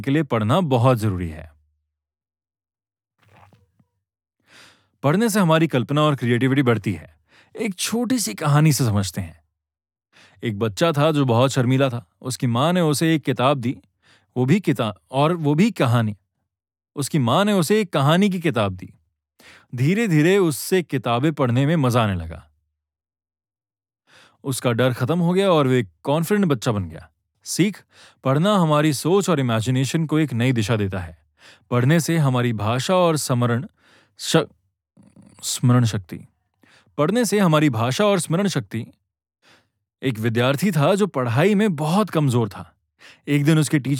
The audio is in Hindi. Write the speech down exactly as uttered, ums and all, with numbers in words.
के लिए पढ़ना बहुत जरूरी है। पढ़ने से हमारी कल्पना और क्रिएटिविटी बढ़ती है। एक छोटी सी कहानी से समझते हैं। एक बच्चा था जो बहुत शर्मीला था। उसकी माँ ने उसे एक किताब दी, वो भी किताब और वो भी कहानी। उसकी माँ ने उसे एक कहानी की किताब दी। धीरे धीरे उससे किताबें पढ़ने में मजा आने लगा। उसका डर खत्म हो गया और वो एक कॉन्फिडेंट बच्चा बन गया। सीख, पढ़ना हमारी सोच और इमेजिनेशन को एक नई दिशा देता है। पढ़ने से हमारी भाषा और स्मरण श... स्मरण शक्ति पढ़ने से हमारी भाषा और स्मरण शक्ति। एक विद्यार्थी था जो पढ़ाई में बहुत कमजोर था। एक दिन उसके टीचर